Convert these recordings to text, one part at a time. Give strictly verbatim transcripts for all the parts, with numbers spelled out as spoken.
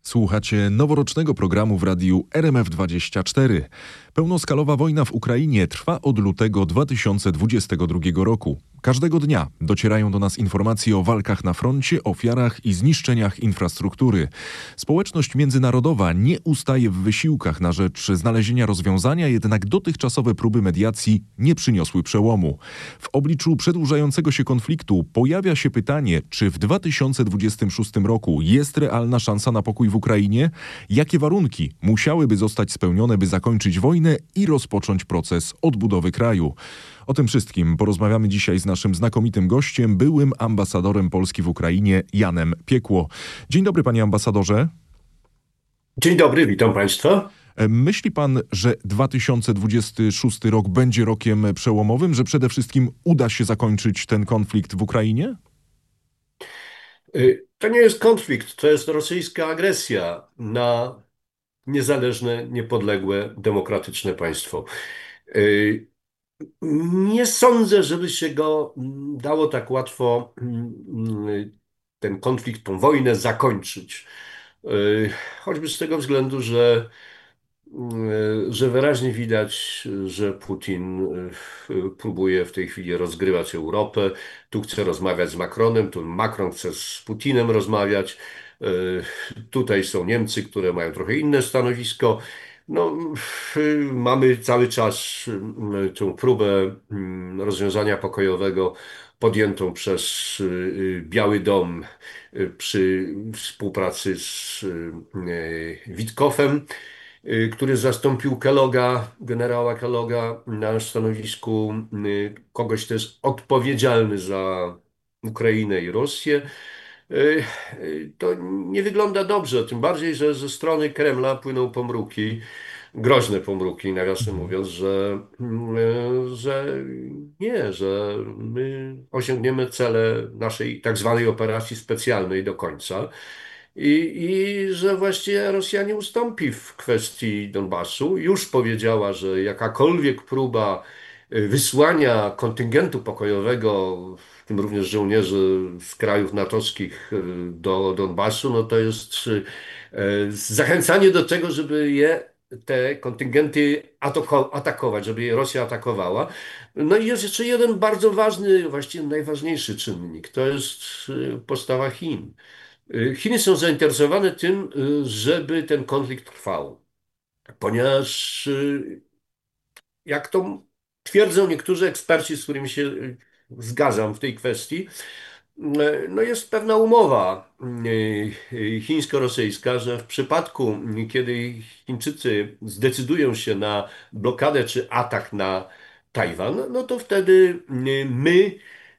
Słuchacie noworocznego programu w radiu R M F dwadzieścia cztery. Pełnoskalowa wojna w Ukrainie trwa od lutego dwa tysiące dwudziestego drugiego roku. Każdego dnia docierają do nas informacje o walkach na froncie, ofiarach i zniszczeniach infrastruktury. Społeczność międzynarodowa nie ustaje w wysiłkach na rzecz znalezienia rozwiązania, jednak dotychczasowe próby mediacji nie przyniosły przełomu. W obliczu przedłużającego się konfliktu pojawia się pytanie, czy w dwa tysiące dwudziestym szóstym roku jest realna szansa na pokój w Ukrainie? Jakie warunki musiałyby zostać spełnione, by zakończyć wojnę i rozpocząć proces odbudowy kraju? O tym wszystkim porozmawiamy dzisiaj z naszym znakomitym gościem, byłym ambasadorem Polski w Ukrainie, Janem Piekło. Dzień dobry, panie ambasadorze. Dzień dobry, witam państwa. Myśli pan, że dwa tysiące dwudziesty szósty rok będzie rokiem przełomowym, że przede wszystkim uda się zakończyć ten konflikt w Ukrainie? To nie jest konflikt, to jest rosyjska agresja na niezależne, niepodległe, demokratyczne państwo. Nie sądzę, żeby się go dało tak łatwo, ten konflikt, tą wojnę zakończyć. Choćby z tego względu, że, że wyraźnie widać, że Putin próbuje w tej chwili rozgrywać Europę. Tu chce rozmawiać z Macronem, tu Macron chce z Putinem rozmawiać. Tutaj są Niemcy, które mają trochę inne stanowisko. No, mamy cały czas tę próbę rozwiązania pokojowego podjętą przez Biały Dom przy współpracy z Witkofem, który zastąpił Kelloga, generała Kelloga na stanowisku kogoś, kto jest odpowiedzialny za Ukrainę i Rosję. To nie wygląda dobrze, tym bardziej, że ze strony Kremla płyną pomruki, groźne pomruki, nawiasem mówiąc, że, że nie, że my osiągniemy cele naszej tak zwanej operacji specjalnej do końca i, i że właściwie Rosja nie ustąpi w kwestii Donbasu. Już powiedziała, że jakakolwiek próba wysłania kontyngentu pokojowego, w tym również żołnierzy z krajów natowskich, do Donbasu, no to jest zachęcanie do tego, żeby je, te kontyngenty atakować, żeby je Rosja atakowała. No i jest jeszcze jeden bardzo ważny, właściwie najważniejszy czynnik, to jest postawa Chin. Chiny są zainteresowane tym, żeby ten konflikt trwał, ponieważ jak to twierdzą niektórzy eksperci, z którymi się zgadzam w tej kwestii, no jest pewna umowa chińsko-rosyjska, że w przypadku, kiedy Chińczycy zdecydują się na blokadę czy atak na Tajwan, no to wtedy my,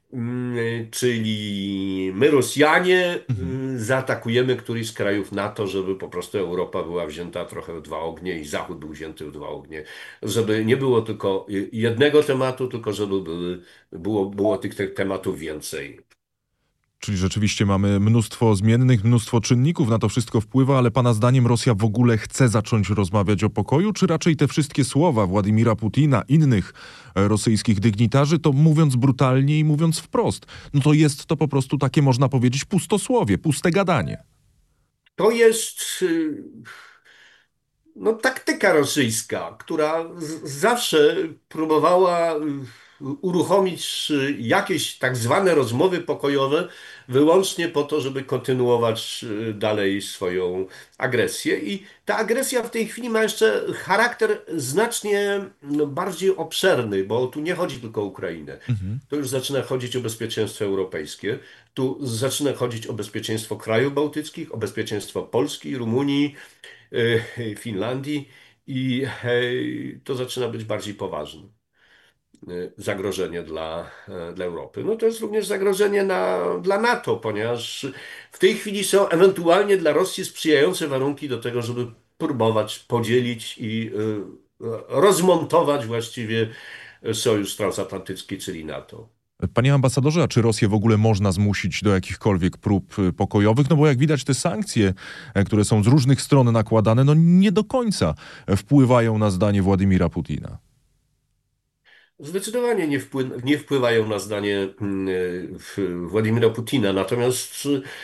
czyli my Rosjanie, Mhm. zaatakujemy któryś z krajów NATO, żeby po prostu Europa była wzięta trochę w dwa ognie i Zachód był wzięty w dwa ognie. Żeby nie było tylko jednego tematu, tylko żeby były, było, było tych, tych tematów więcej. Czyli rzeczywiście mamy mnóstwo zmiennych, mnóstwo czynników, na to wszystko wpływa, ale pana zdaniem Rosja w ogóle chce zacząć rozmawiać o pokoju, czy raczej te wszystkie słowa Władimira Putina, innych rosyjskich dygnitarzy, to mówiąc brutalnie i mówiąc wprost, no to jest to po prostu takie, można powiedzieć, pustosłowie, puste gadanie. To jest no, taktyka rosyjska, która z- zawsze próbowała uruchomić jakieś tak zwane rozmowy pokojowe wyłącznie po to, żeby kontynuować dalej swoją agresję. I ta agresja w tej chwili ma jeszcze charakter znacznie no, bardziej obszerny, bo tu nie chodzi tylko o Ukrainę. Mhm. Tu już zaczyna chodzić o bezpieczeństwo europejskie, tu zaczyna chodzić o bezpieczeństwo krajów bałtyckich, o bezpieczeństwo Polski, Rumunii, e, Finlandii i e, to zaczyna być bardziej poważne e, zagrożenie dla, e, dla Europy. No to jest również zagrożenie na, dla NATO, ponieważ w tej chwili są ewentualnie dla Rosji sprzyjające warunki do tego, żeby próbować podzielić i e, rozmontować właściwie sojusz transatlantycki, czyli NATO. Panie ambasadorze, a czy Rosję w ogóle można zmusić do jakichkolwiek prób y, pokojowych? No bo jak widać, te sankcje, e, które są z różnych stron nakładane, no nie do końca wpływają na zdanie Władimira Putina. Zdecydowanie nie, wpły- nie wpływają na zdanie mm, w- Władimira Putina. Natomiast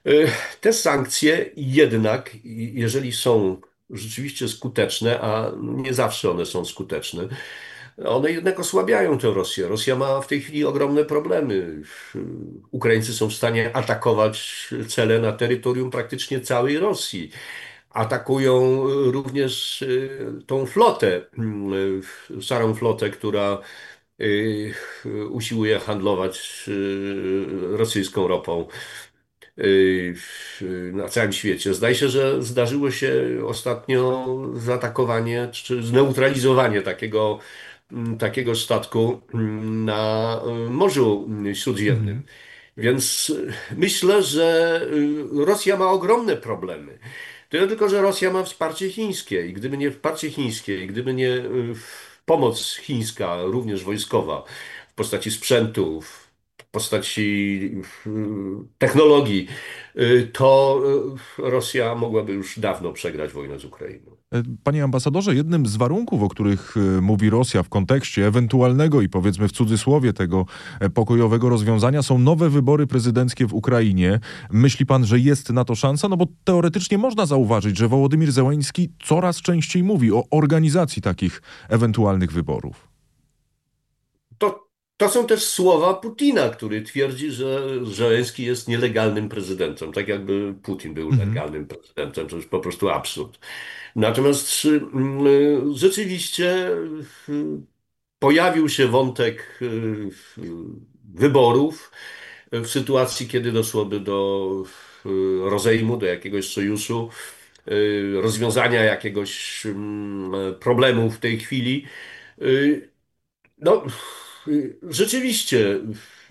Y, Te sankcje jednak, jeżeli są rzeczywiście skuteczne, a nie zawsze one są skuteczne, one jednak osłabiają tę Rosję. Rosja ma w tej chwili ogromne problemy. Ukraińcy są w stanie atakować cele na terytorium praktycznie całej Rosji. Atakują również y, tą flotę, y, szarą flotę, która y, usiłuje handlować y, rosyjską ropą y, na całym świecie. Zdaje się, że zdarzyło się ostatnio zaatakowanie czy zneutralizowanie takiego, mm, takiego statku mm, na y, Morzu Śródziemnym. Mhm. Więc y, myślę, że y, Rosja ma ogromne problemy. Tyle tylko, że Rosja ma wsparcie chińskie i gdyby nie wsparcie chińskie, i gdyby nie y, pomoc chińska, również wojskowa, w postaci sprzętu, w postaci y, technologii, y, to y, Rosja mogłaby już dawno przegrać wojnę z Ukrainą. E, Panie ambasadorze, jednym z warunków, o których e, mówi Rosja w kontekście ewentualnego i powiedzmy w cudzysłowie tego e, pokojowego rozwiązania są nowe wybory prezydenckie w Ukrainie. Myśli pan, że jest na to szansa? No bo teoretycznie można zauważyć, że Wołodymir Zełański coraz częściej mówi o organizacji takich ewentualnych wyborów. To, to są też słowa Putina, który twierdzi, że Żeleński jest nielegalnym prezydentem, tak jakby Putin był Mhm. legalnym prezydentem. To jest po prostu absurd. Natomiast y, rzeczywiście y, pojawił się wątek y, wyborów w sytuacji, kiedy doszłoby do y, rozejmu, do jakiegoś sojuszu, y, rozwiązania jakiegoś mm, problemu w tej chwili. Y, No, y, rzeczywiście, y,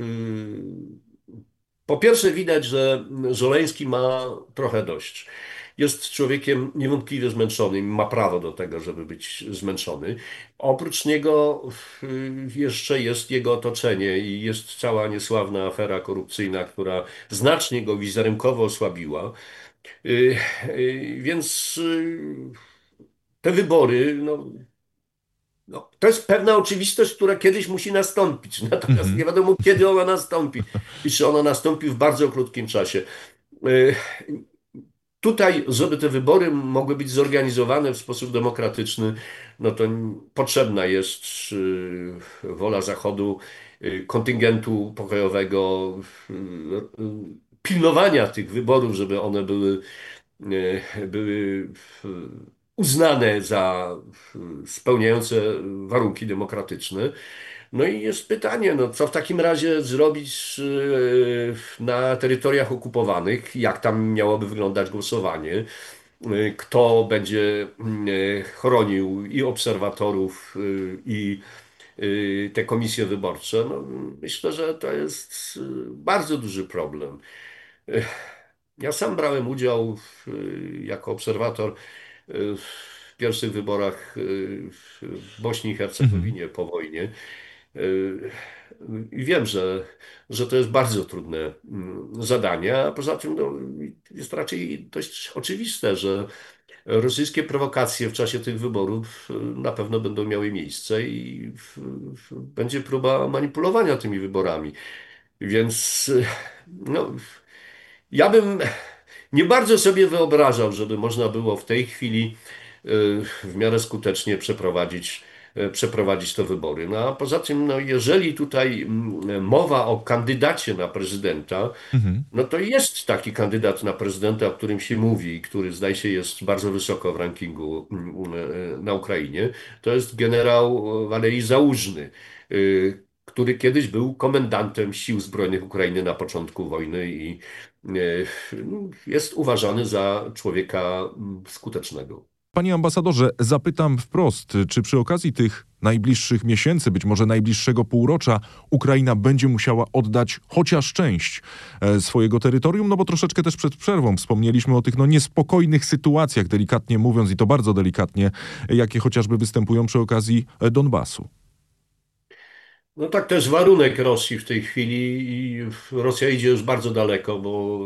po pierwsze widać, że Żoleński ma trochę dość. Jest człowiekiem niewątpliwie zmęczonym, ma prawo do tego, żeby być zmęczony. Oprócz niego y, jeszcze jest jego otoczenie i jest cała niesławna afera korupcyjna, która znacznie go wizerunkowo osłabiła. Y, y, Więc y, te wybory, no, no, to jest pewna oczywistość, która kiedyś musi nastąpić. Natomiast Mhm. nie wiadomo, kiedy ona nastąpi i czy ona nastąpi w bardzo krótkim czasie. Y, Tutaj, żeby te wybory mogły być zorganizowane w sposób demokratyczny, no to potrzebna jest y, wola Zachodu, y, kontyngentu pokojowego, y, y, pilnowania tych wyborów, żeby one były, y, były y, uznane za y, spełniające warunki demokratyczne. No i jest pytanie, no co w takim razie zrobić y, na terytoriach okupowanych? Jak tam miałoby wyglądać głosowanie? Y, Kto będzie y, chronił i obserwatorów, y, i y, te komisje wyborcze? No, myślę, że to jest y, bardzo duży problem. Y, Ja sam brałem udział w, y, jako obserwator y, w pierwszych wyborach y, w Bośni i Mhm. Hercegowinie po wojnie. Y, I wiem, że, że to jest bardzo trudne mm, zadanie, a poza tym no, jest raczej dość oczywiste, że rosyjskie prowokacje w czasie tych wyborów y, na pewno będą miały miejsce i w- w- będzie próba manipulowania tymi wyborami. Więc y, no, ja bym nie bardzo sobie wyobrażał, żeby można było w tej chwili y, w miarę skutecznie przeprowadzić, y, przeprowadzić te wybory. No a poza tym, no, jeżeli tutaj mm, mowa o kandydacie na prezydenta, Mhm. no to jest taki kandydat na prezydenta, o którym się mówi, który zdaje się jest bardzo wysoko w rankingu mm, y, na Ukrainie. To jest generał Walerii Załużny, y, który kiedyś był komendantem sił zbrojnych Ukrainy na początku wojny i y, jest uważany za człowieka mm, skutecznego. Panie ambasadorze, zapytam wprost, czy przy okazji tych najbliższych miesięcy, być może najbliższego półrocza, Ukraina będzie musiała oddać chociaż część e, swojego terytorium? No bo troszeczkę też przed przerwą wspomnieliśmy o tych no, niespokojnych sytuacjach, delikatnie mówiąc, i to bardzo delikatnie, jakie chociażby występują przy okazji e, Donbasu. No tak, to jest warunek Rosji w tej chwili i Rosja idzie już bardzo daleko, bo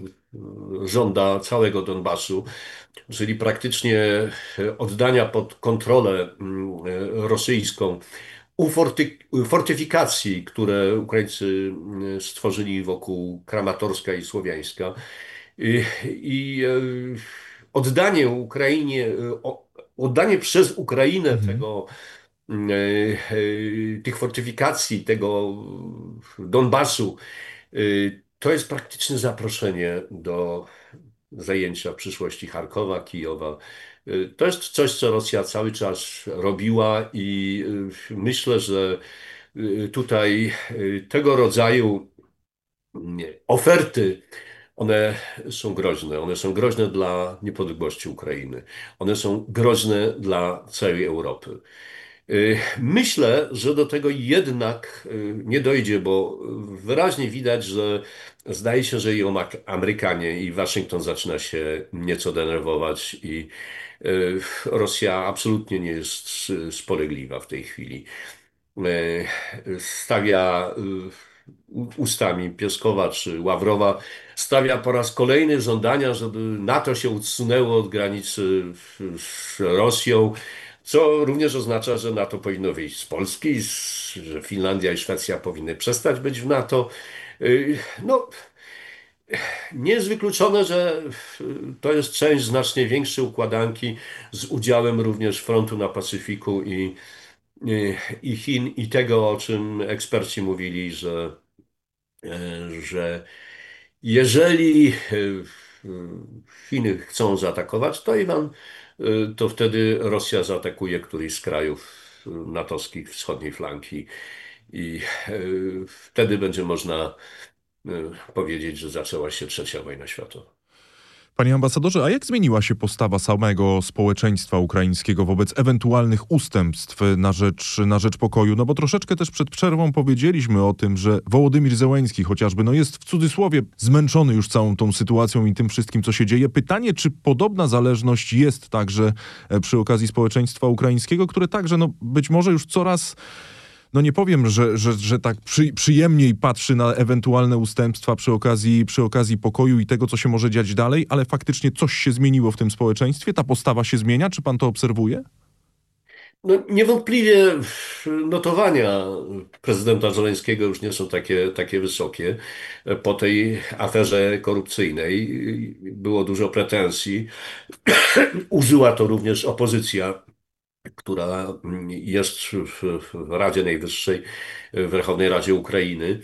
żąda całego Donbasu, czyli praktycznie oddania pod kontrolę mm, rosyjską uforty, fortyfikacji, które Ukraińcy mm, stworzyli wokół Kramatorska i Słowiańska. I, i e, oddanie Ukrainie, e, o- oddanie przez Ukrainę Mhm. tego, mm, e, e, tych fortyfikacji, tego Donbasu, e, to jest praktyczne zaproszenie do zajęcia w przyszłości Charkowa, Kijowa. E, To jest coś, co Rosja cały czas robiła i e, myślę, że e, tutaj e, tego rodzaju mm, oferty, one są groźne. One są groźne dla niepodległości Ukrainy. One są groźne dla całej Europy. Y, Myślę, że do tego jednak y, nie dojdzie, bo wyraźnie widać, że zdaje się, że i Amak- Amerykanie i Waszyngton zaczyna się nieco denerwować i y, Rosja absolutnie nie jest y, spolegliwa w tej chwili. E, Stawia y, u- ustami Pieskowa czy Ławrowa, stawia po raz kolejny żądania, żeby NATO się odsunęło od granicy z z Rosją, co również oznacza, że NATO powinno wyjść z Polski, z- że Finlandia i Szwecja powinny przestać być w NATO. Y, No, nie jest wykluczone, że y, to jest część znacznie większej układanki z udziałem również frontu na Pacyfiku i y, i Chin, i tego, o czym eksperci mówili, że, e, że jeżeli y, Chiny chcą zaatakować Tajwan, y, to wtedy Rosja zaatakuje któryś z krajów natowskich wschodniej flanki i y, wtedy będzie można y, powiedzieć, że zaczęła się trzecia wojna światowa. Panie ambasadorze, a jak zmieniła się postawa samego społeczeństwa ukraińskiego wobec ewentualnych ustępstw na rzecz, na rzecz pokoju? No bo troszeczkę też przed przerwą powiedzieliśmy o tym, że Wołodymir Zełenski chociażby no jest w cudzysłowie zmęczony już całą tą sytuacją i tym wszystkim, co się dzieje. Pytanie, czy podobna zależność jest także e, przy okazji społeczeństwa ukraińskiego, które także no być może już coraz no nie powiem, że, że, że tak przy, przyjemniej patrzy na ewentualne ustępstwa przy okazji, przy okazji pokoju i tego, co się może dziać dalej, ale faktycznie coś się zmieniło w tym społeczeństwie? Ta postawa się zmienia? Czy pan to obserwuje? No, niewątpliwie notowania prezydenta Żeleńskiego już nie są takie, takie wysokie. Po tej aferze korupcyjnej było dużo pretensji. Użyła to również opozycja, która jest w w Radzie Najwyższej, w Werchownej Radzie Ukrainy.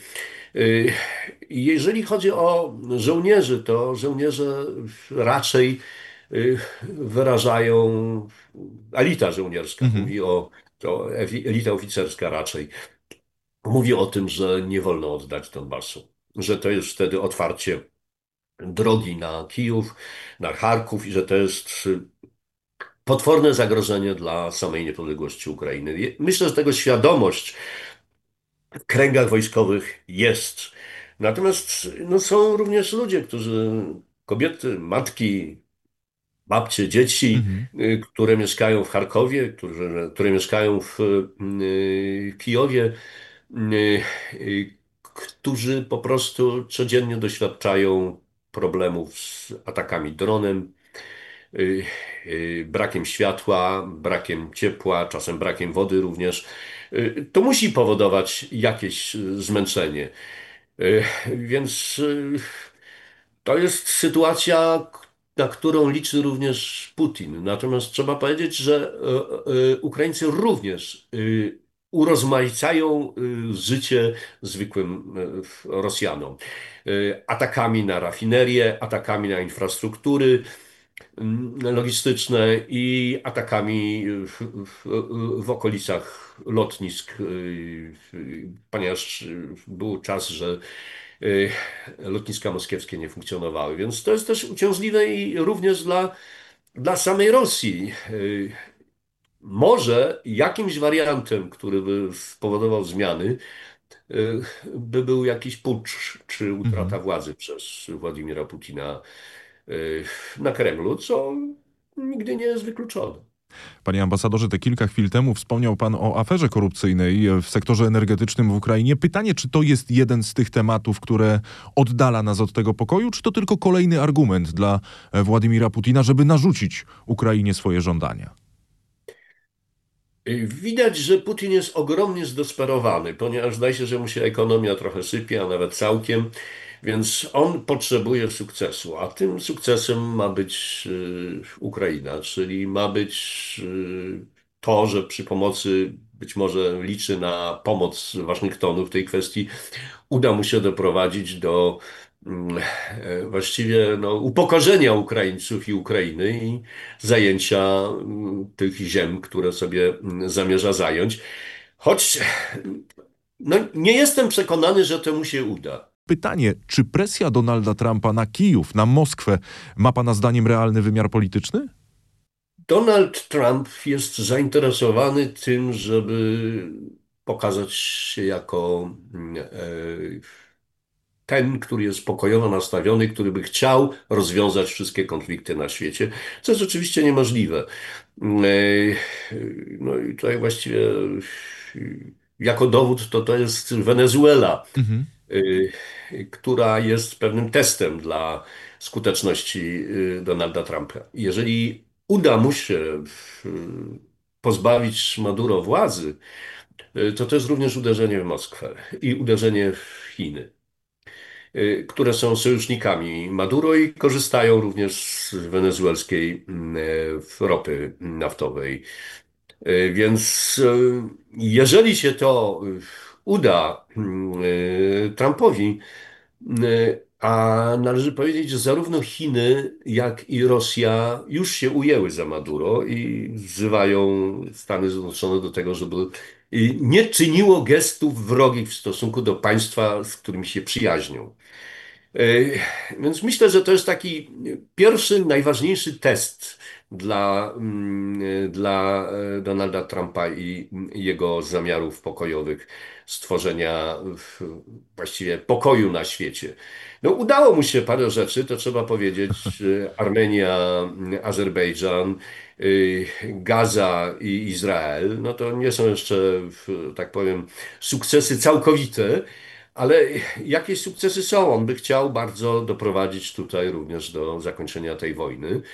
Jeżeli chodzi o żołnierzy, to żołnierze raczej y, wyrażają, elita żołnierska Mhm. mówi o, to elita oficerska raczej mówi o tym, że nie wolno oddać Donbasu, że to jest wtedy otwarcie drogi na Kijów, na Charków i że to jest potworne zagrożenie dla samej niepodległości Ukrainy. Myślę, że tego świadomość w kręgach wojskowych jest. Natomiast no, są również ludzie, którzy, kobiety, matki, babcie, dzieci, Mhm. y, które mieszkają w Charkowie, którzy, które mieszkają w y, Kijowie, y, y, którzy po prostu codziennie doświadczają problemów z atakami dronem, y, y, brakiem światła, brakiem ciepła, czasem brakiem wody również. Y, To musi powodować jakieś y, zmęczenie. Y, Więc y, to jest sytuacja, na którą liczy również Putin. Natomiast trzeba powiedzieć, że e, e, Ukraińcy również y, urozmaicają y, życie zwykłym e, Rosjanom. Y, Atakami na rafinerie, atakami na infrastruktury mm, logistyczne i atakami w, w, w okolicach lotnisk, y, ponieważ był czas, że y, lotniska moskiewskie nie funkcjonowały. Więc to jest też uciążliwe i również dla, dla samej Rosji. Y, Może jakimś wariantem, który by spowodował zmiany, y, by był jakiś pucz czy Mhm. utrata władzy przez Władimira Putina y, na Kremlu, co nigdy nie jest wykluczone. Panie ambasadorze, te kilka chwil temu wspomniał pan o aferze korupcyjnej w sektorze energetycznym w Ukrainie. Pytanie, czy to jest jeden z tych tematów, które oddala nas od tego pokoju, czy to tylko kolejny argument dla Władimira Putina, żeby narzucić Ukrainie swoje żądania? Y, Widać, że Putin jest ogromnie zdesperowany, ponieważ zdaje się, że mu się ekonomia trochę sypie, a nawet całkiem. Więc on potrzebuje sukcesu, a tym sukcesem ma być y, Ukraina, czyli ma być y, to, że przy pomocy, być może liczy na pomoc Waszyngtonu w tej kwestii, uda mu się doprowadzić do mm, e, właściwie no, upokorzenia Ukraińców i Ukrainy i zajęcia mm, tych ziem, które sobie mm, zamierza zająć. Choć no, nie jestem przekonany, że to mu się uda. Pytanie, czy presja Donalda Trumpa na Kijów, na Moskwę ma pana zdaniem realny wymiar polityczny? Donald Trump jest zainteresowany tym, żeby pokazać się jako mm, e, ten, który jest pokojowo nastawiony, który by chciał rozwiązać wszystkie konflikty na świecie, co jest oczywiście niemożliwe. Mm, e, No i tutaj właściwie e, jako dowód to to jest Wenezuela, Mhm. y, która jest pewnym testem dla skuteczności y, Donalda Trumpa. Jeżeli uda mu się y, pozbawić Maduro władzy, y, to to jest również uderzenie w Moskwę i uderzenie w Chiny, y, które są sojusznikami Maduro i korzystają również z wenezuelskiej y, ropy naftowej. Y, Więc y, jeżeli się to y, uda y, Trumpowi, y, a należy powiedzieć, że zarówno Chiny, jak i Rosja już się ujęły za Maduro i wzywają Stany Zjednoczone do tego, żeby y, nie czyniło gestów wrogich w stosunku do państwa, z którymi się przyjaźnią. E, Więc myślę, że to jest taki pierwszy, najważniejszy test dla, mm, dla e, Donalda Trumpa i jego zamiarów pokojowych stworzenia w- właściwie pokoju na świecie. No, udało mu się parę rzeczy, to trzeba powiedzieć. E, Armenia, Azerbejdżan, e, Gaza i Izrael. No to nie są jeszcze, w- tak powiem, sukcesy całkowite. Ale jakieś sukcesy są. On by chciał bardzo doprowadzić tutaj również do zakończenia tej wojny.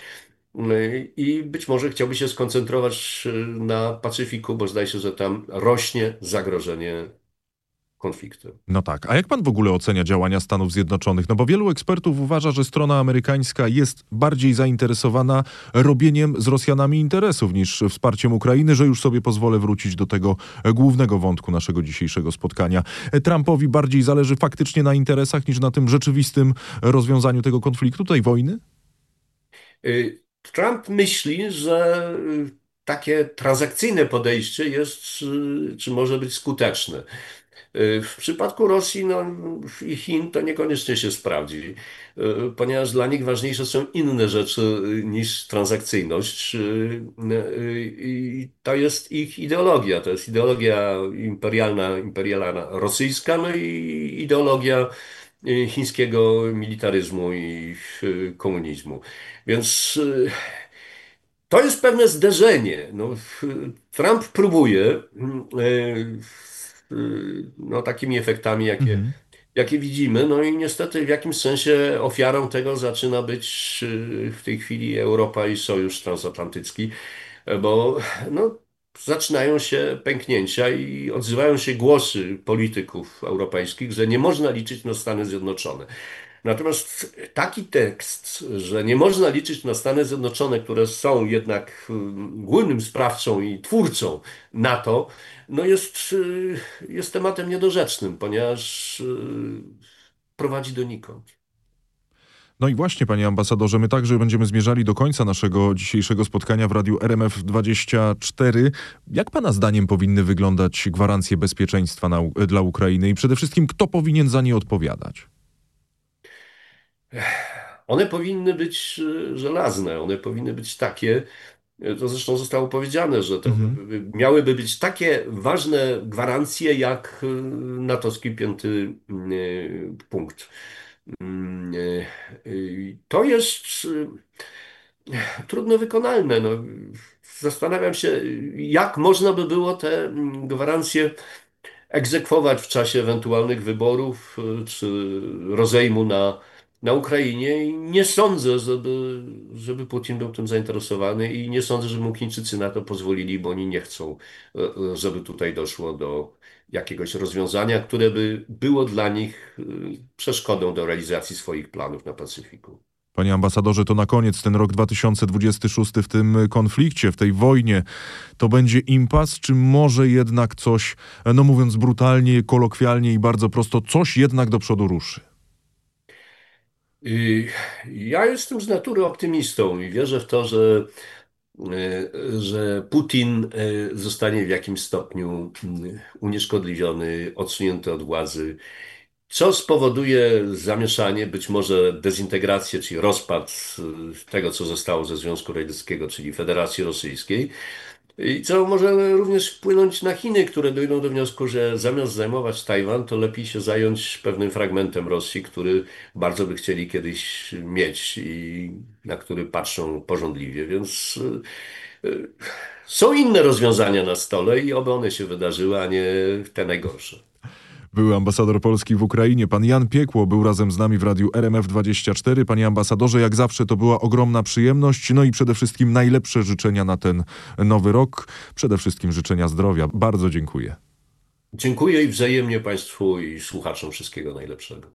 I być może chciałby się skoncentrować na Pacyfiku, bo zdaje się, że tam rośnie zagrożenie konfliktem. No tak. A jak pan w ogóle ocenia działania Stanów Zjednoczonych? No bo wielu ekspertów uważa, że strona amerykańska jest bardziej zainteresowana robieniem z Rosjanami interesów niż wsparciem Ukrainy, że już sobie pozwolę wrócić do tego głównego wątku naszego dzisiejszego spotkania. Trumpowi bardziej zależy faktycznie na interesach niż na tym rzeczywistym rozwiązaniu tego konfliktu, tej wojny? Y, Trump myśli, że y, takie transakcyjne podejście jest, y, czy może być skuteczne. Y, W przypadku Rosji no, i Chin to niekoniecznie się sprawdzi, y, ponieważ dla nich ważniejsze są inne rzeczy y, niż transakcyjność. Y, y, I to jest ich ideologia. To jest ideologia imperialna, imperialna rosyjska, no i ideologia y, chińskiego militaryzmu i y, komunizmu. Więc y, to jest pewne zderzenie. No, Trump próbuje mm, e, y, no, takimi efektami, jakie, Mhm. jakie widzimy. No i niestety w jakimś sensie ofiarą tego zaczyna być y, w tej chwili Europa i Sojusz Transatlantycki, e, bo no, zaczynają się pęknięcia i odzywają się głosy polityków europejskich, że nie można liczyć na Stany Zjednoczone. Natomiast taki tekst, że nie można liczyć na Stany Zjednoczone, które są jednak mm, głównym sprawcą i twórcą NATO, no jest, y, jest tematem niedorzecznym, ponieważ y, prowadzi donikąd. No i właśnie, panie ambasadorze, my także będziemy zmierzali do końca naszego dzisiejszego spotkania w Radiu R M F dwadzieścia cztery. Jak pana zdaniem powinny wyglądać gwarancje bezpieczeństwa na, dla Ukrainy i przede wszystkim kto powinien za nie odpowiadać? One powinny być y, żelazne, one powinny być takie, y, to zresztą zostało powiedziane, że to Mhm. miałyby być takie ważne gwarancje jak y, natowski piąty y, punkt. Mm, y, y, To jest y, trudno wykonalne. No, zastanawiam się, jak można by było te mm, gwarancje egzekwować w czasie ewentualnych wyborów y, czy rozejmu na na Ukrainie i nie sądzę, żeby, żeby Putin był tym zainteresowany i nie sądzę, żeby mu Chińczycy na to pozwolili, bo oni nie chcą, e, e, żeby tutaj doszło do jakiegoś rozwiązania, które by było dla nich e, przeszkodą do realizacji swoich planów na Pacyfiku. Panie ambasadorze, to na koniec ten rok dwa tysiące dwudziesty szósty w tym konflikcie, w tej wojnie, to będzie impas, czy może jednak coś, no mówiąc brutalnie, kolokwialnie i bardzo prosto, coś jednak do przodu ruszy? I ja jestem z natury optymistą i wierzę w to, że, e, że Putin e, zostanie w jakimś stopniu mm, unieszkodliwiony, odsunięty od władzy, co spowoduje zamieszanie, być może dezintegrację, czyli rozpad e, tego, co zostało ze Związku Radzieckiego, czyli Federacji Rosyjskiej. I co może również wpłynąć na Chiny, które dojdą do wniosku, że zamiast zajmować Tajwan, to lepiej się zająć pewnym fragmentem Rosji, który bardzo by chcieli kiedyś mieć i na który patrzą pożądliwie. Więc y, y, są inne rozwiązania na stole i oby one się wydarzyły, a nie te najgorsze. Były ambasador Polski w Ukrainie, pan Jan Piekło, był razem z nami w radiu R M F dwadzieścia cztery. Panie ambasadorze, jak zawsze to była ogromna przyjemność, no i przede wszystkim najlepsze życzenia na ten nowy rok. Przede wszystkim życzenia zdrowia. Bardzo dziękuję. Dziękuję i wzajemnie Państwu i słuchaczom wszystkiego najlepszego.